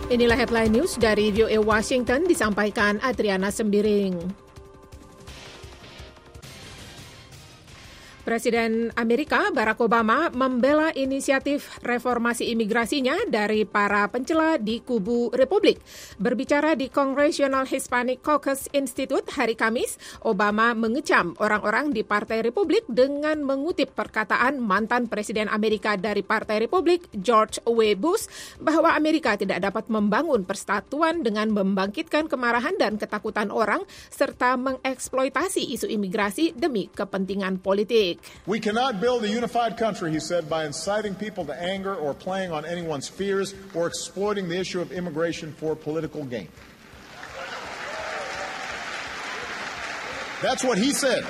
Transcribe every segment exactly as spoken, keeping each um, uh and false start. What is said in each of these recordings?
Inilah headline news dari V O A Washington, disampaikan Adriana Sembiring. Presiden Amerika Barack Obama membela inisiatif reformasi imigrasinya dari para pencela di kubu Republik. Berbicara di Congressional Hispanic Caucus Institute hari Kamis, Obama mengecam orang-orang di Partai Republik dengan mengutip perkataan mantan Presiden Amerika dari Partai Republik, George W. Bush, bahwa Amerika tidak dapat membangun persatuan dengan membangkitkan kemarahan dan ketakutan orang serta mengeksploitasi isu imigrasi demi kepentingan politik. We cannot build a unified country, he said, by inciting people to anger or playing on anyone's fears or exploiting the issue of immigration for political gain. That's what he said.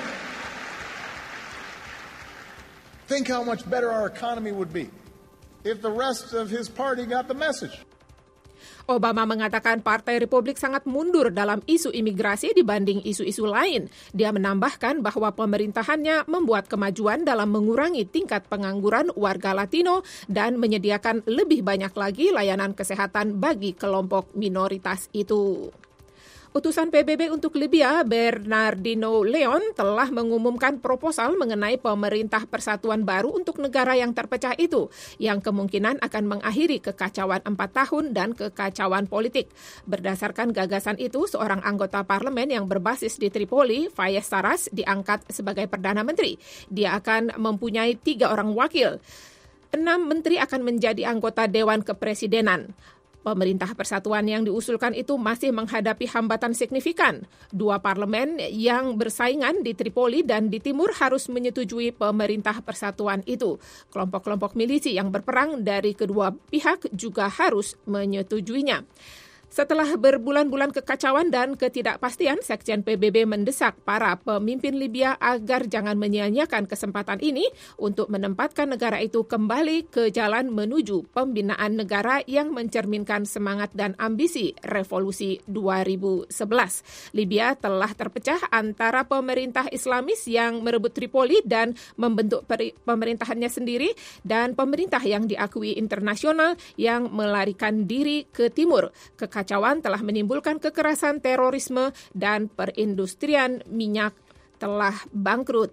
Think how much better our economy would be if the rest of his party got the message. Obama mengatakan Partai Republik sangat mundur dalam isu imigrasi dibanding isu-isu lain. Dia menambahkan bahwa pemerintahannya membuat kemajuan dalam mengurangi tingkat pengangguran warga Latino dan menyediakan lebih banyak lagi layanan kesehatan bagi kelompok minoritas itu. Utusan P B B untuk Libya, Bernardino Leon, telah mengumumkan proposal mengenai pemerintah persatuan baru untuk negara yang terpecah itu, yang kemungkinan akan mengakhiri kekacauan empat tahun dan kekacauan politik. Berdasarkan gagasan itu, seorang anggota parlemen yang berbasis di Tripoli, Fayez Sarraj, diangkat sebagai Perdana Menteri. Dia akan mempunyai tiga orang wakil. Enam menteri akan menjadi anggota Dewan Kepresidenan. Pemerintah persatuan yang diusulkan itu masih menghadapi hambatan signifikan. Dua parlemen yang bersaingan di Tripoli dan di timur harus menyetujui pemerintah persatuan itu. Kelompok-kelompok milisi yang berperang dari kedua pihak juga harus menyetujuinya. Setelah berbulan-bulan kekacauan dan ketidakpastian, Sekjen P B B mendesak para pemimpin Libya agar jangan menyia-nyiakan kesempatan ini untuk menempatkan negara itu kembali ke jalan menuju pembinaan negara yang mencerminkan semangat dan ambisi revolusi dua ribu sebelas. Libya telah terpecah antara pemerintah Islamis yang merebut Tripoli dan membentuk peri- pemerintahannya sendiri dan pemerintah yang diakui internasional yang melarikan diri ke timur. Kekacauan telah menimbulkan kekerasan, terorisme, dan perindustrian minyak telah bangkrut.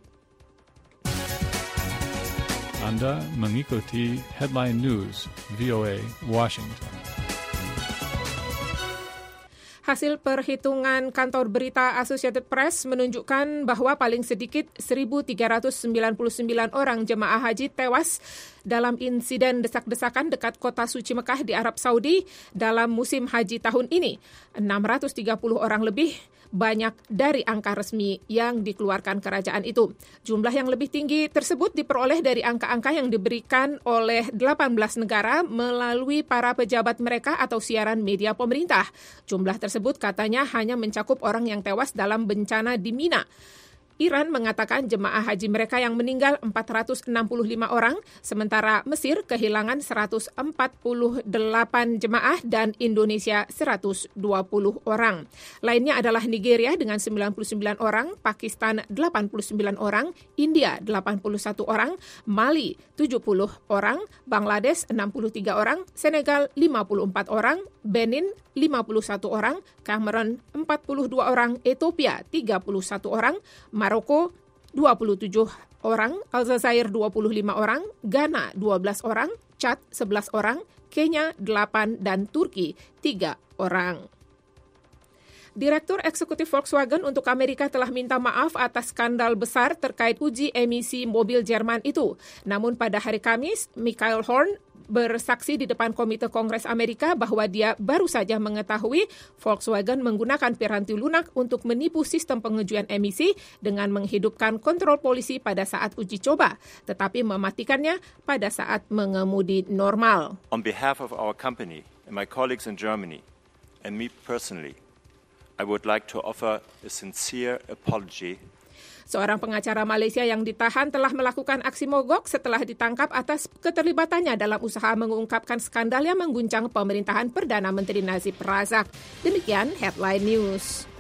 Anda mengikuti Headline News V O A Washington. Hasil perhitungan kantor berita Associated Press menunjukkan bahwa paling sedikit seribu tiga ratus sembilan puluh sembilan orang jemaah haji tewas dalam insiden desak-desakan dekat kota suci Mekah di Arab Saudi dalam musim haji tahun ini. enam ratus tiga puluh orang lebih banyak dari angka resmi yang dikeluarkan kerajaan itu. Jumlah yang lebih tinggi tersebut diperoleh dari angka-angka yang diberikan oleh delapan belas negara melalui para pejabat mereka atau siaran media pemerintah. Jumlah tersebut katanya hanya mencakup orang yang tewas dalam bencana di Mina. Iran mengatakan jemaah haji mereka yang meninggal empat ratus enam puluh lima orang, sementara Mesir kehilangan seratus empat puluh delapan jemaah dan Indonesia seratus dua puluh orang. Lainnya adalah Nigeria dengan sembilan puluh sembilan orang, Pakistan delapan puluh sembilan orang, India delapan puluh satu orang, Mali tujuh puluh orang, Bangladesh enam puluh tiga orang, Senegal lima puluh empat orang, Benin lima puluh satu orang, Cameron empat puluh dua orang, Ethiopia tiga puluh satu orang, Maroko dua puluh tujuh orang, Aljazair dua puluh lima orang, Ghana dua belas orang, Chad sebelas orang, Kenya delapan dan Turki tiga orang. Direktur Eksekutif Volkswagen untuk Amerika telah minta maaf atas skandal besar terkait uji emisi mobil Jerman itu. Namun pada hari Kamis, Michael Horn bersaksi di depan Komite Kongres Amerika bahwa dia baru saja mengetahui Volkswagen menggunakan piranti lunak untuk menipu sistem pengujian emisi dengan menghidupkan kontrol polisi pada saat uji coba, tetapi mematikannya pada saat mengemudi normal. On behalf of our company and my colleagues in Germany and me personally, I would like to offer a sincere apology. Seorang pengacara Malaysia yang ditahan telah melakukan aksi mogok setelah ditangkap atas keterlibatannya dalam usaha mengungkapkan skandal yang mengguncang pemerintahan Perdana Menteri Najib Razak. Demikian Headline News.